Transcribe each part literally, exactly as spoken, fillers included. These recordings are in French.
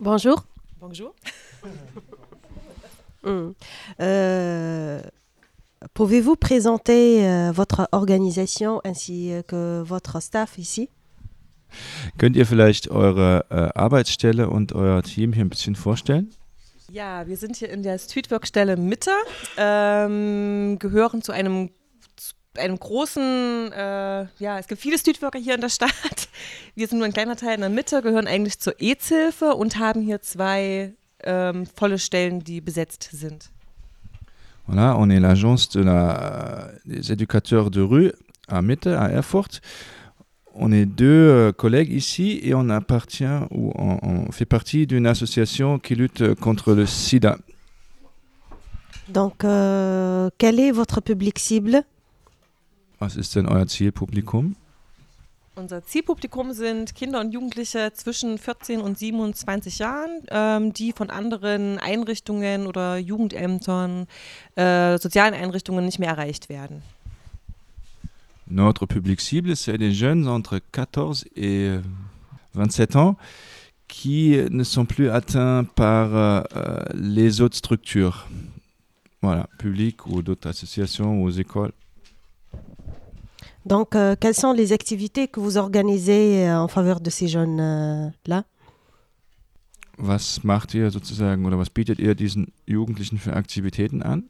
Bonjour. Bonjour. Mm. Euh, Pouvez-vous présenter euh, votre organisation ainsi euh, que votre staff ici? Könnt ihr vielleicht eure äh, Arbeitsstelle und euer Team hier ein bisschen vorstellen? Ja, wir sind hier in der Streetwork-Stelle Mitte, ähm, gehören zu einem, zu einem großen, äh, ja, es gibt viele Streetworker hier in der Stadt. Wir sind nur ein kleiner Teil in der Mitte, gehören eigentlich zur A I D S-Hilfe und haben hier zwei ähm, volle Stellen, die besetzt sind. Voilà, on est l'agence de la, des éducateurs de rue à Mitte, à Erfurt. On est deux euh, collègues ici et on appartient ou on, on fait partie d'une association qui lutte contre le sida. Donc, euh, quel est votre public cible? Was ist denn euer Zielpublikum? Unser Zielpublikum sind Kinder und Jugendliche zwischen vierzehn und siebenundzwanzig Jahren, ähm, die von anderen Einrichtungen oder Jugendämtern, äh, sozialen Einrichtungen nicht mehr erreicht werden. Notre public cible, c'est les jeunes entre quatorze et vingt-sept ans qui ne sont plus atteints par euh, les autres structures, voilà, publiques ou d'autres associations ou aux écoles. Donc, euh, quelles sont les activités que vous organisez euh, en faveur de ces jeunes-là? Was macht ihr sozusagen oder was bietet ihr diesen Jugendlichen für Aktivitäten an?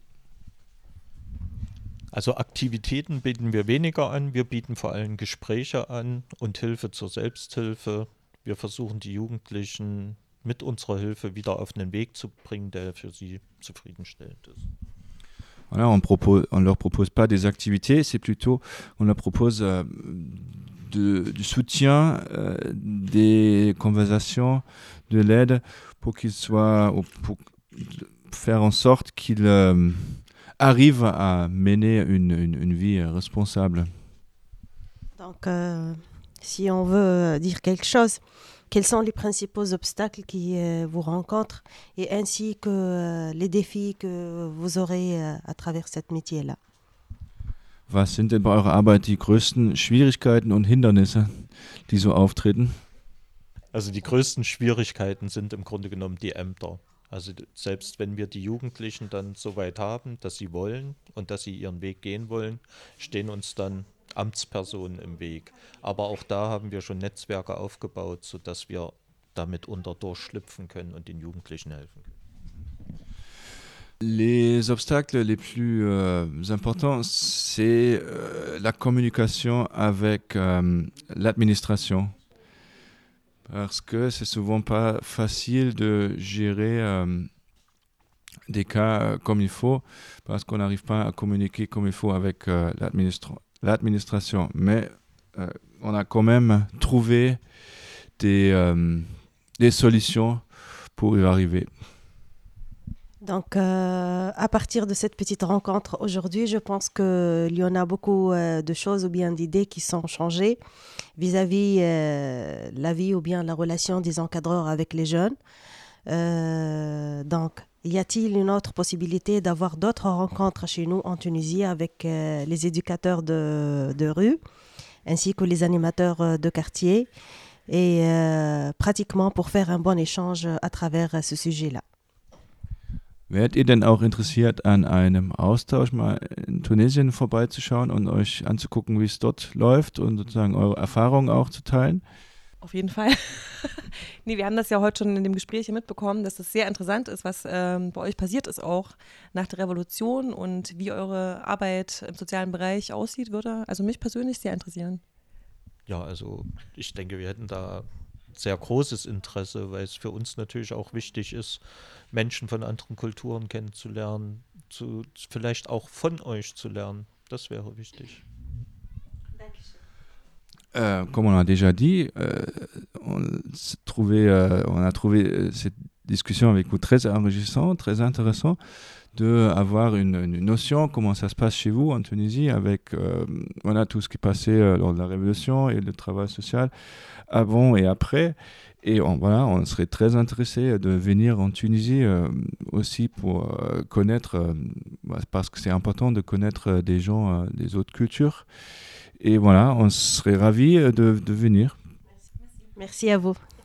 Also Aktivitäten bieten wir weniger an, wir bieten vor allem Gespräche an und Hilfe zur Selbsthilfe. Wir versuchen die Jugendlichen mit unserer Hilfe wieder auf einen Weg zu bringen, der für sie zufriedenstellend ist. Voilà, on propose, on leur propose pas des activités, c'est plutôt, on leur propose euh, de, du soutien, euh, des conversations, de l'aide pour qu'ils soient, pour faire en sorte qu'ils euh, arrivent à mener une, une, une vie responsable. Donc, euh, si on veut dire quelque chose, quels sont les principaux obstacles qui euh, vous rencontrent et ainsi que euh, les défis que vous aurez euh, à travers ce métier-là? Was sind denn bei eurer Arbeit die größten Schwierigkeiten und Hindernisse, die so auftreten? Also die größten Schwierigkeiten sind im Grunde genommen die Ämter. Also selbst wenn wir die Jugendlichen dann so weit haben, dass sie wollen und dass sie ihren Weg gehen wollen, stehen uns dann Amtspersonen im Weg. Aber auch da haben wir schon Netzwerke aufgebaut, sodass wir damit unter durchschlüpfen können und den Jugendlichen helfen können. Les obstacles les plus euh, importants, c'est euh, la communication avec euh, l'administration. Parce que c'est souvent pas facile de gérer euh, des cas euh, comme il faut, parce qu'on n'arrive pas à communiquer comme il faut avec euh, l'administration. l'administration. Mais euh, on a quand même trouvé des, euh, des solutions pour y arriver. Donc, euh, à partir de cette petite rencontre aujourd'hui, je pense qu'il y en a beaucoup euh, de choses ou bien d'idées qui sont changées vis-à-vis euh, la vie ou bien la relation des encadreurs avec les jeunes. Euh, donc, y a-t-il une autre possibilité d'avoir d'autres rencontres chez nous en Tunisie avec euh, les éducateurs de, de rue ainsi que les animateurs de quartier et euh, pratiquement pour faire un bon échange à travers ce sujet-là? Wärt ihr denn auch interessiert, an einem Austausch mal in Tunesien vorbeizuschauen und euch anzugucken, wie es dort läuft und sozusagen eure Erfahrungen auch zu teilen? Auf jeden Fall. Nee, wir haben das ja heute schon in dem Gespräch hier mitbekommen, dass das sehr interessant ist, was ähm, bei euch passiert ist auch nach der Revolution und wie eure Arbeit im sozialen Bereich aussieht, würde also mich persönlich sehr interessieren. Ja, also ich denke, wir hätten da sehr großes Interesse, weil es für uns natürlich auch wichtig ist, Menschen von anderen Kulturen kennenzulernen, zu, vielleicht auch von euch zu lernen. Das wäre wichtig. Euh, comme on a déjà dit, euh, on, trouvé, euh, on a trouvé cette discussion avec vous très enrichissante, très intéressant, d'avoir une, une notion comment ça se passe chez vous en Tunisie avec euh, voilà, tout ce qui est passé euh, lors de la Révolution et le travail social avant et après. Et on, voilà, on serait très intéressé de venir en Tunisie euh, aussi pour euh, connaître, euh, parce que c'est important de connaître des gens euh, des autres cultures. Et voilà, on serait ravis de, de venir. Merci à vous.